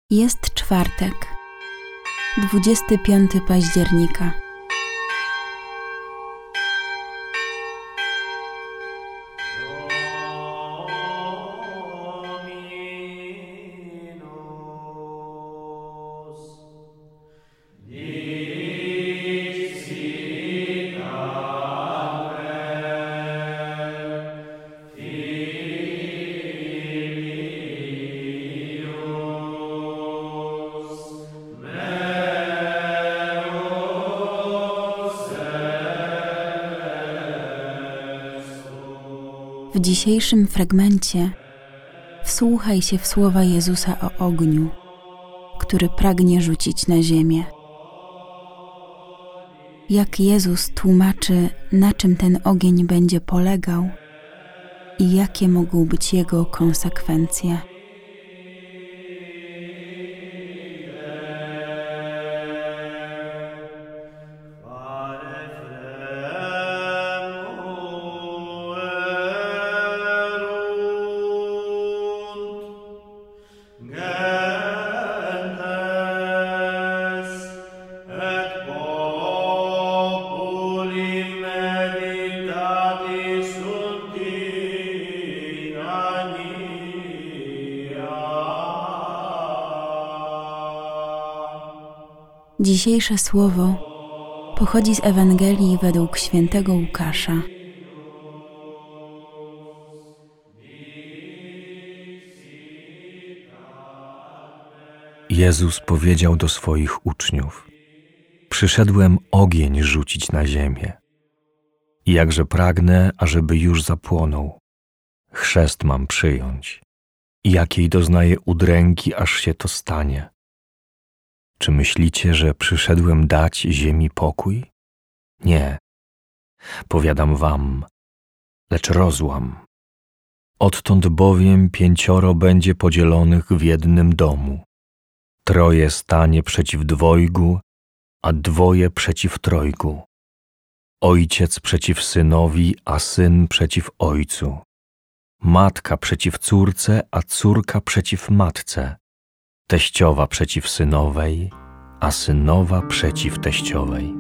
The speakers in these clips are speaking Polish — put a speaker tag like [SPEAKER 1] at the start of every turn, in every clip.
[SPEAKER 1] Jest czwartek, 25 października. W dzisiejszym fragmencie wsłuchaj się w słowa Jezusa o ogniu, który pragnie rzucić na ziemię. Jak Jezus tłumaczy, na czym ten ogień będzie polegał i jakie mogą być jego konsekwencje. Dzisiejsze słowo pochodzi z Ewangelii według świętego Łukasza.
[SPEAKER 2] Jezus powiedział do swoich uczniów: przyszedłem ogień rzucić na ziemię. I jakże pragnę, ażeby już zapłonął. Chrzest mam przyjąć. I jakiej doznaję udręki, aż się to stanie. Czy myślicie, że przyszedłem dać ziemi pokój? Nie, powiadam wam, lecz rozłam. Odtąd bowiem 5 będzie podzielonych w jednym domu. 3 stanie przeciw 2, a 2 przeciw 3. Ojciec przeciw synowi, a syn przeciw ojcu. Matka przeciw córce, a córka przeciw matce. Teściowa przeciw synowej, a synowa przeciw teściowej.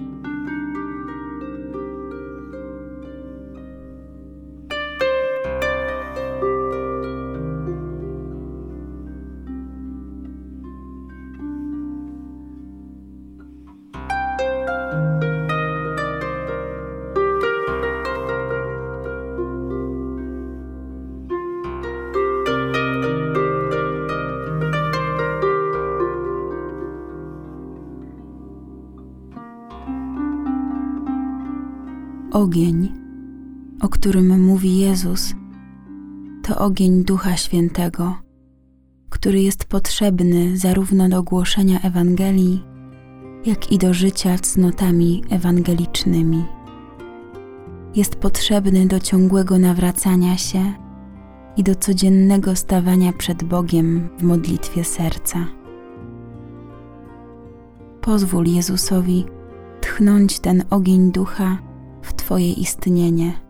[SPEAKER 1] Ogień, o którym mówi Jezus, to ogień Ducha Świętego, który jest potrzebny zarówno do głoszenia Ewangelii, jak i do życia cnotami ewangelicznymi. Jest potrzebny do ciągłego nawracania się i do codziennego stawania przed Bogiem w modlitwie serca. Pozwól Jezusowi tchnąć ten ogień Ducha w Twoje istnienie.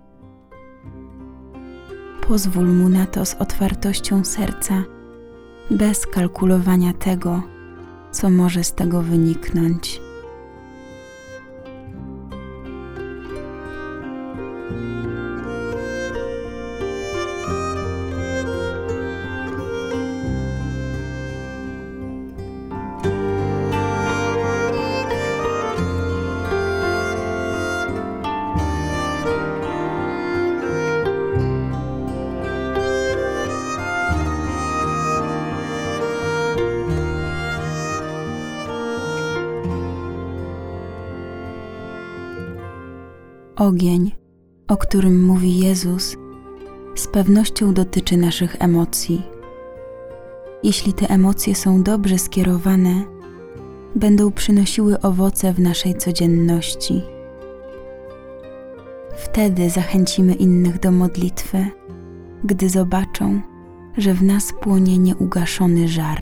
[SPEAKER 1] Pozwól Mu na to z otwartością serca, bez kalkulowania tego, co może z tego wyniknąć. Ogień, o którym mówi Jezus, z pewnością dotyczy naszych emocji. Jeśli te emocje są dobrze skierowane, będą przynosiły owoce w naszej codzienności. Wtedy zachęcimy innych do modlitwy, gdy zobaczą, że w nas płonie nieugaszony żar.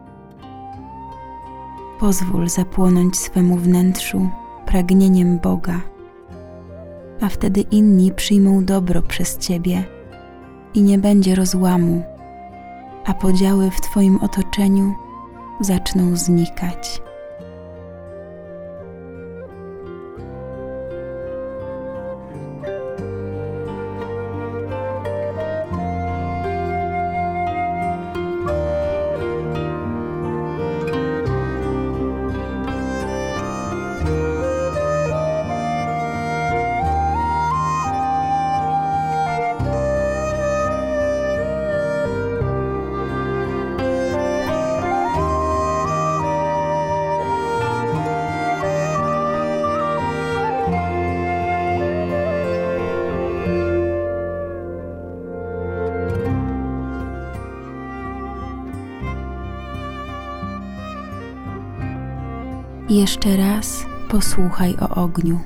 [SPEAKER 1] Pozwól zapłonąć swemu wnętrzu pragnieniem Boga, a wtedy inni przyjmą dobro przez Ciebie i nie będzie rozłamu, a podziały w Twoim otoczeniu zaczną znikać. Jeszcze raz posłuchaj o ogniu.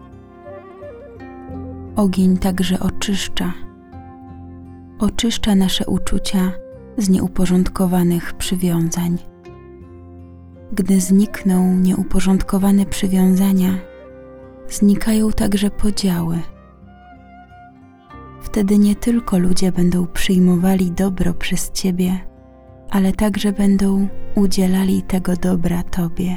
[SPEAKER 1] Ogień także oczyszcza nasze uczucia z nieuporządkowanych przywiązań. Gdy znikną nieuporządkowane przywiązania, znikają także podziały. Wtedy nie tylko ludzie będą przyjmowali dobro przez Ciebie, ale także będą udzielali tego dobra Tobie.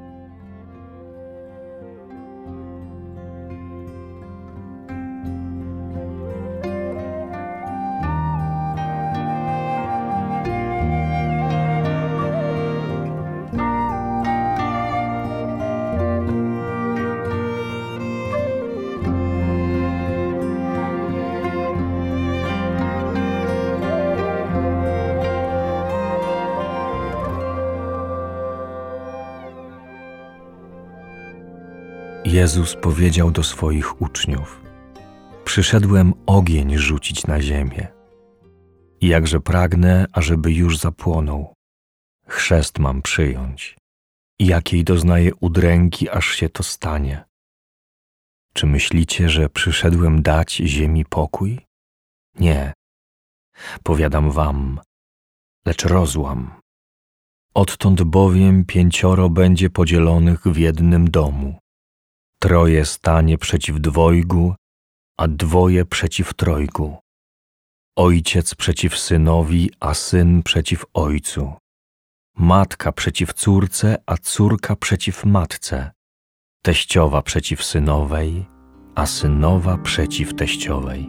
[SPEAKER 2] Jezus powiedział do swoich uczniów: przyszedłem ogień rzucić na ziemię. I jakże pragnę, ażeby już zapłonął. Chrzest mam przyjąć. I jakiej doznaję udręki, aż się to stanie. Czy myślicie, że przyszedłem dać ziemi pokój? Nie. Powiadam wam, lecz rozłam. Odtąd bowiem 5 będzie podzielonych w jednym domu. 3 stanie przeciw 2, a 2 przeciw 3. Ojciec przeciw synowi, a syn przeciw ojcu. Matka przeciw córce, a córka przeciw matce. Teściowa przeciw synowej, a synowa przeciw teściowej.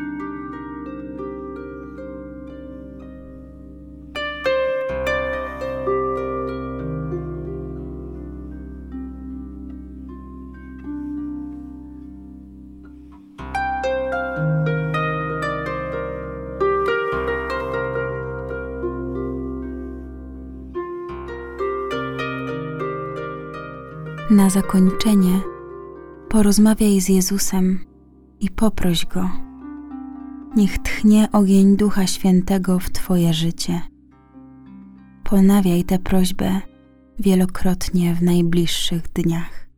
[SPEAKER 1] Na zakończenie porozmawiaj z Jezusem i poproś Go. Niech tchnie ogień Ducha Świętego w Twoje życie. Ponawiaj tę prośbę wielokrotnie w najbliższych dniach.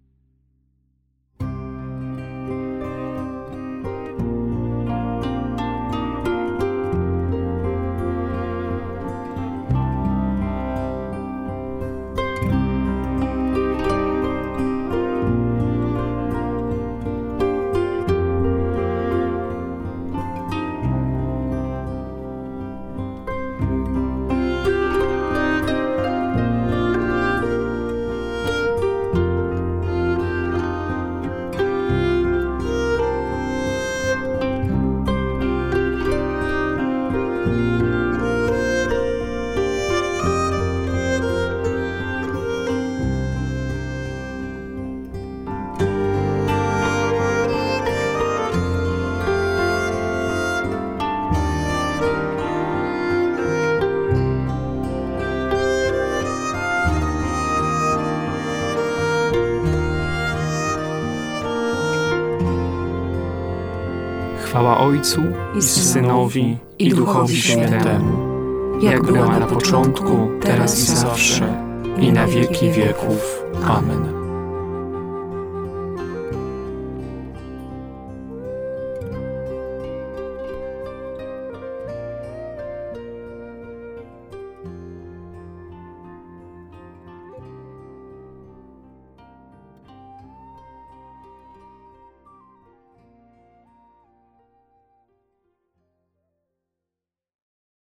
[SPEAKER 3] Chwała Ojcu i Synowi i Duchowi Świętemu, jak była na początku, teraz i zawsze, i na wieki wieków. Amen.